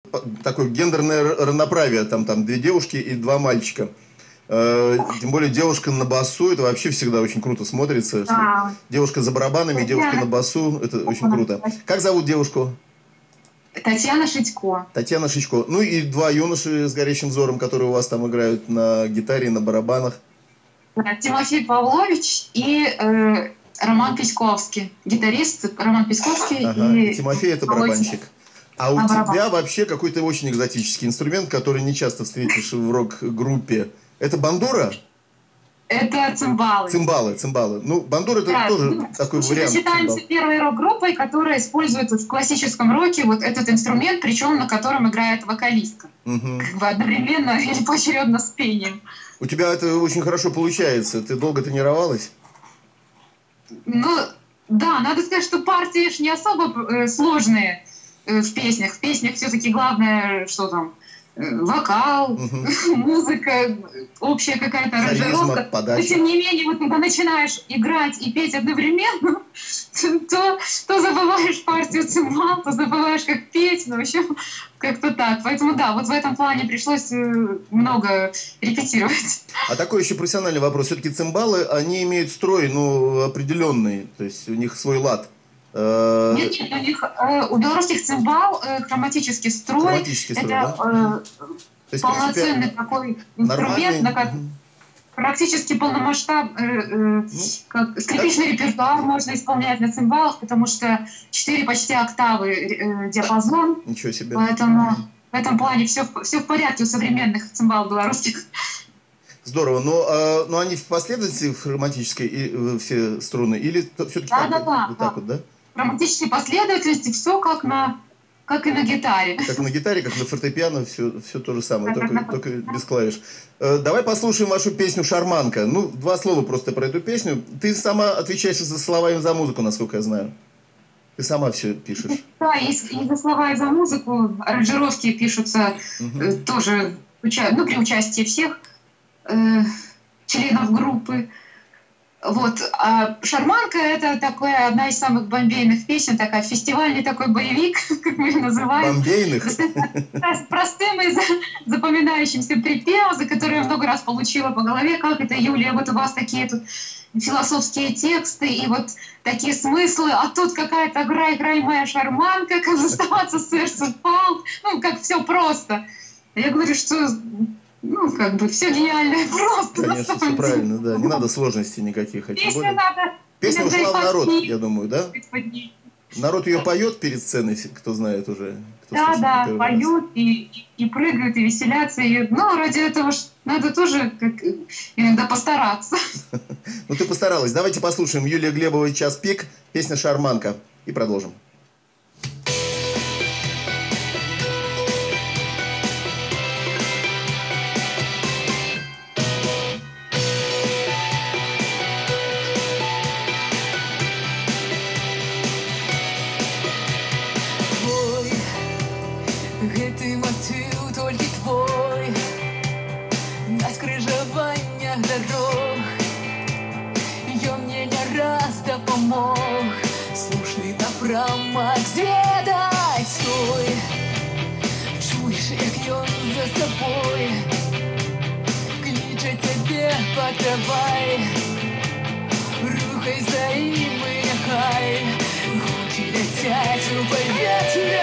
такое гендерное равноправие, там две девушки и два мальчика. Тем более девушка на басу, это вообще всегда очень круто смотрится. Да. Девушка за барабанами, девушка на басу, это очень круто. Как зовут девушку? Татьяна Шитько. Татьяна Шичко. Ну и два юноши с горящим взором, которые у вас там играют на гитаре, на барабанах. Тимофей Павлович и Роман Письковский. Гитарист Роман Письковский. Ага. И Тимофей это барабанщик. А у тебя вообще какой-то очень экзотический инструмент, который не часто встретишь в рок-группе. Это бандура? Это цимбалы. Цимбалы. Ну, бандура это тоже такой вариант. Мы считаемся первой рок-группой, которая использует в классическом роке вот этот инструмент, причем на котором играет вокалистка. Как бы одновременно или поочередно с пением. У тебя это очень хорошо получается. Ты долго тренировалась? Ну, да, надо сказать, что партии ж не особо сложные в песнях. В песнях все-таки главное, что там, вокал, музыка, общая какая-то аранжировка. Но тем не менее, вот когда начинаешь играть и петь одновременно, то забываешь партию цимбал, то забываешь, как петь, ну, в общем, как-то так. Поэтому да, вот в этом плане пришлось много репетировать. А такой еще профессиональный вопрос. Все-таки цимбалы, они имеют строй, ну, определенный, то есть у них свой лад. Нет, у белорусских цимбал хроматический строй. Хроматический строй, это полноценный такой инструмент, на который практически полномасштабный скрипичный репертуар можно исполнять на цимбалах, потому что 4 почти октавы диапазон. Ничего себе. Поэтому в этом плане все в порядке у современных цимбал белорусских. Здорово. Но они в последовательности в хроматической все струны или все-таки вот так вот, да? В хроматической последовательности все как и на гитаре. Как на гитаре, как на фортепиано, все то же самое, только без клавиш. Давай послушаем вашу песню «Шарманка». Ну, 2 слова просто про эту песню. Ты сама отвечаешь за слова и за музыку, насколько я знаю. Ты сама все пишешь. Да, и за слова, и за музыку. Аранжировки пишутся тоже при участии всех членов группы. Вот. А «Шарманка» — это такая одна из самых бомбейных песен, такая фестивальный такой боевик, как мы ее называем. Бомбейных? С простым и запоминающимся припевом, за который я много раз получила по голове. Как это, Юлия, вот у вас такие тут философские тексты и вот такие смыслы, а тут какая-то «Грай, моя шарманка», как заставаться сердцем пал, ну, как все просто. Я говорю, что как бы все гениально просто. Конечно, все правильно, да. Не надо сложностей никаких. Песня ушла в народ, я думаю, да? Народ ее поет перед сценой, кто знает уже. Да, поют и прыгают, и веселятся. Но ради этого надо тоже иногда постараться. Ну ты постаралась. Давайте послушаем Юлия Глебова «Час пик», песня «Шарманка» и продолжим. Гэты мотыў толькі твой на скрыжаваннях дарог. Ён мне не раз дапамог слушны напрамак зведаць свой. Чуеш, як ён за сабой кліча цябе, патравай. Рухай за ім і няхай гукі ляцяць у паветра.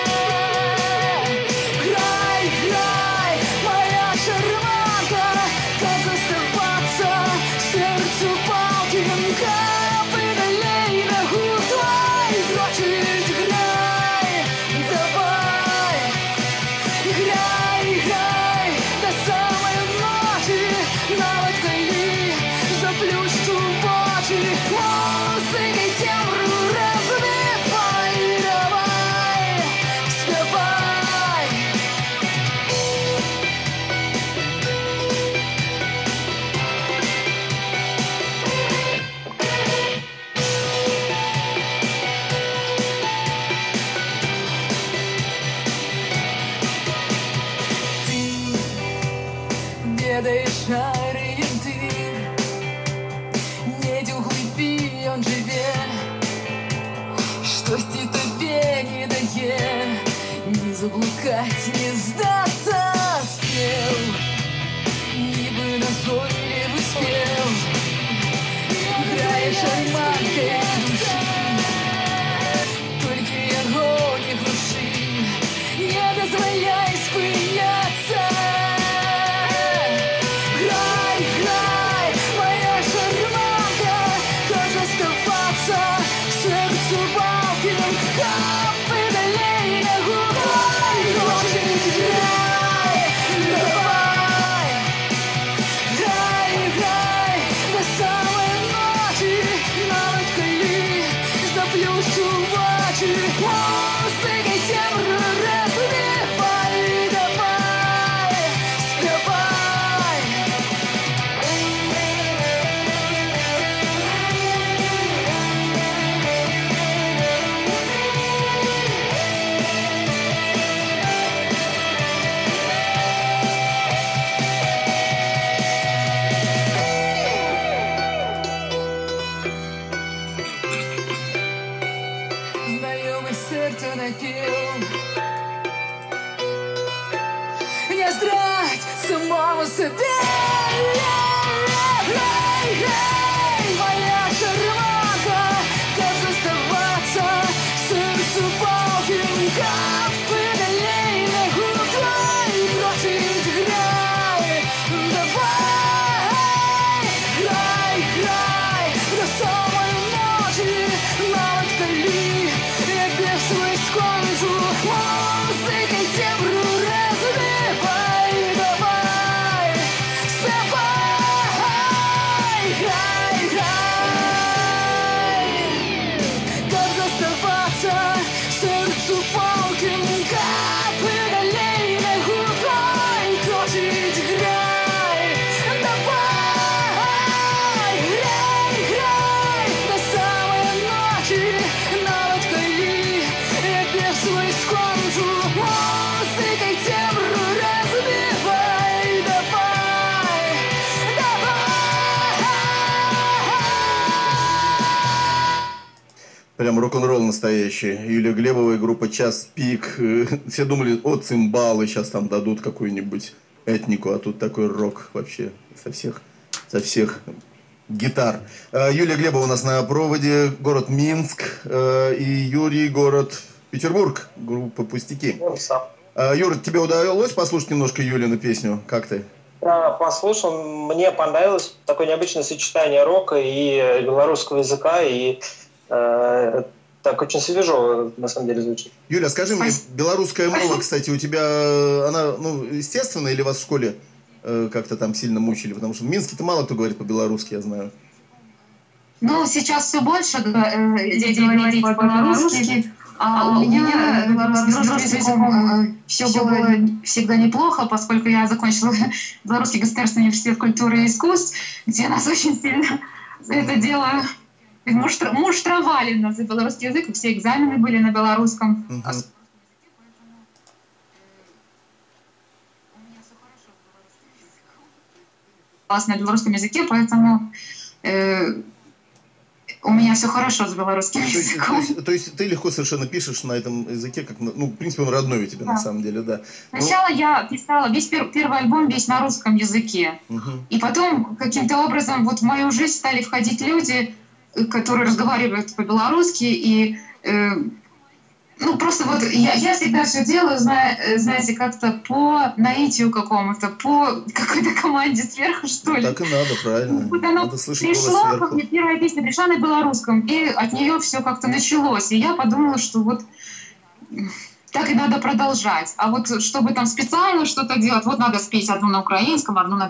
Ведаеш арыентыр, недзе ў глыбі ён жыве, штосьці табе не дае, не заблукать, не сдаться смел, ніби назойливий спів, грає шарманкою душі, тільки його не глуши, не дозволяй спиняться. Грай, грай, моя шарманка, хоч оставаться серцю палким, капи далей не губай, хочуть грай, давай. Грай, грай, до самої ночі, навіть коли заплющу очі, музика темру розбивай, давай, співай. Знайомий серцю напів, не здрать самому себе. Грай, грай, моя шарманка, как заставаться сердцу палким, капы далей не губай, бросить грай, давай. Грай, грай, до самой ночи, навіть коли я бег свой скончу, музыкой темру разбивай, давай, спевай. Грай, грай, как заставаться сердцу палким, капы далей не губай, кружить грай, давай. Грай, грай, до самої ночі, навіть коли я бег свой скончу, музикой темру розбивай, давай, давай. Прям рок-н-ролл настоящий. Юлия Глебова и группа «Час пик». Все думали, о, цимбалы сейчас там дадут какую-нибудь этнику, а тут такой рок вообще со всех гитар. Юлия Глебова у нас на проводе, город Минск, и Юрий, город Петербург, группа «Пустяки». Юр, тебе удалось послушать немножко Юлину песню? Как ты? Я послушал, мне понравилось такое необычное сочетание рока и белорусского языка, и так очень свежо, на самом деле, звучит. Юля, скажи мне, белорусская мова, кстати, у тебя, она, ну, естественная, или вас в школе как-то там сильно мучили? Потому что в Минске-то мало кто говорит по-белорусски, я знаю. Ну, сейчас все больше людей говорит по-белорусски, а у меня с белорусским языком все было всегда неплохо, поскольку я закончила Белорусский государственный университет культуры и искусств, где нас очень сильно за это дело муштровали нас за белорусский язык, и все экзамены были на белорусском. На белорусском языке, поэтому у меня все хорошо с белорусским языком. То есть ты легко совершенно пишешь на этом языке, как, ну, в принципе, он родной у тебя, да, на самом деле, да. Сначала я писала первый альбом весь на русском языке. И потом каким-то образом вот в мою жизнь стали входить люди, которые разговаривают по-белорусски, и ну, просто вот я всегда все делаю, знаете, как-то по наитию какому-то, по какой-то команде сверху, что ли. Так и надо, правильно. Вот оно надо слышать пришло, голос сверху. как мне первая песня пришла на белорусском, и от нее все как-то началось. И я подумала, что вот так и надо продолжать. А вот чтобы там специально что-то делать, вот надо спеть одну на украинском, одну на